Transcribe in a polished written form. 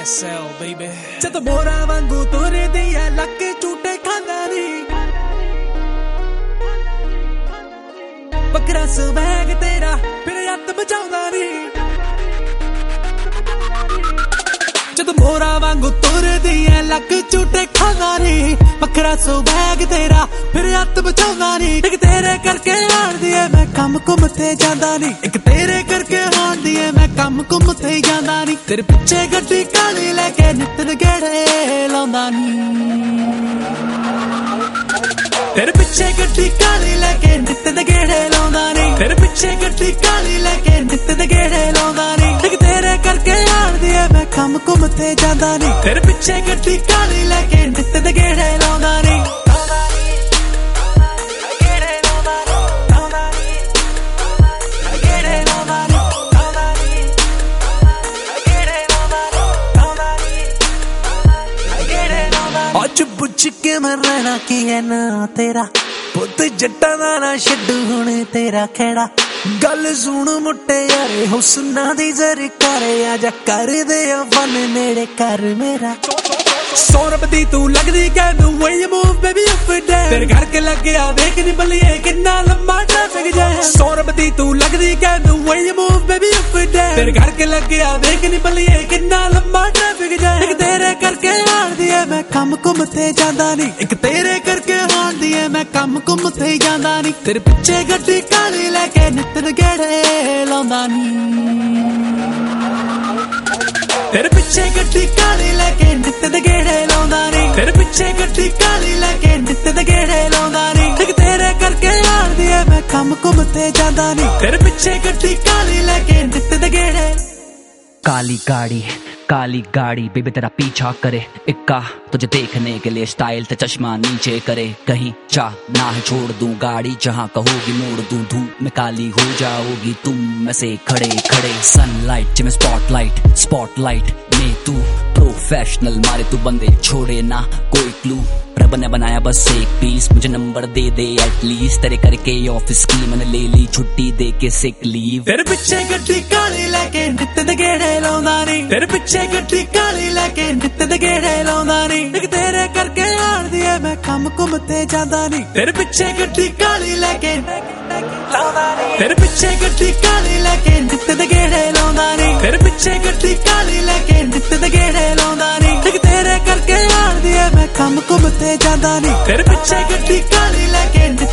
YSL baby जद मोरा वांगू तोरे दिया लक झूठे खांदा नी बकरा स्वैग तेरा फिर हथ बचाउंदा नी जद मोरा वांगू तोरे दिया लक झूठे खांदा नी बकरा स्वैग तेरा फिर हथ बचाउंदा नी एक तेरे करके हारदी है मैं कम घुम ते जांदा नी एक तेरे करके हारदी है मैं कम घुम ते जांदा नी तेरे पिछे गड्डी काली लेके नित्त गेड़े लाउंदा नी तेरे पिछे गड्डी काली लेके नित्त गेड़े लाउंदा नी तेरे पिछे गड्डी काली लेके नित्त गेड़े लाउंदा नी एक तेरे करके हारदी है मैं कम घुम ते जांदा नी तेरे पिछे गड्डी काली लेके नित्त गेड़े लाउंदा नी ਅੱਜ ਪੁੱਛ ਕੇ ਮੈਂ ਰਹਿਣਾ ਕੀ ਹੈ ਨਾ ਤੇਰਾ ਪੁੱਤ ਜੱਟਾਂ ਦਾ ਨਾ ਛੱਡੂ ਹੁਣ ਤੇਰਾ ਖੇੜਾ ਗੱਲ ਸੁਣ ਮੁੱਟੇ ਯਾਰੇ ਹੁਸਨਾਂ ਦੀ ਜ਼ਰਕਾਰ ਆ ਜਾ ਕਰਦੇ ਆ ਫਨ ਨੇੜੇ ਕਰ ਮੇਰਾ सौरभ दी तू लगदी कहनू when you move baby up and down तेरे घर के लग गया देख नी बलिए कितना लंबा ट्रैफिक जाम सौरभ दी तू लगदी कहनू when you move baby up and down तेरे घर के लग गया देख नी बलिए कितना लंबा ट्रैफिक जाम एक तेरे करके हारदी है मैं कम घुम ते जांदा नी एक तेरे करके हारदी है मैं कम घुम ते जांदा नी तेरे पिछे गड्डी काली लेके नित्त गेड़े लाउंदा नी तेरे पिछे गड्डी काली लेके नित्त गेड़े लाउंदा नी तेरे पिछे गड्डी काली लेके नित्त गेड़े लाउंदा नी एक तेरे करके हारदी है मैं कम घुम ते जांदा नी तेरे पिछे गड्डी काली लेके नित्त गेड़े काली गाड़ी बेबी तेरा पीछा करे इक्का तुझे देखने के लिए स्टाइल ते चश्मा नीचे करे कहीं चाह ना है छोड़ दूं गाड़ी जहां कहोगी मोड़ दूं धूप में काली हो जाओगी तुम में से खड़े खड़े सनलाइट जिमें स्पॉटलाइट में तू प्रोफेशनल मारे तू बंदे छोड़े ना कोई क्लू रब ने बनाया बस एक पीस मुझे नंबर दे एटलीस्ट तेरे करके ऑफिस की मैंने ले ली छुट्टी दे के सिक लीव तेरे पिछे गड्डी काली लेके नित्त गेड़े लाउंदा नी तेरे पिछे गड्डी काली लेके नित्त गेड़े लाउंदा नी एक तेरे करके हारदी है मैं कम घुम ते जांदा नी तेरे पिछे गड्डी काली लेके लाउंदा नी तेरे पिछे गड्डी काली लेके नित्त गेड़े लाउंदा नी तेरे पिछे गड्डी काली लेके नित्त गेड़े लाउंदा नी एक तेरे करके हारदी है मैं कम घुम ते जांदा नी तेरे पिछे गड्डी काली लेके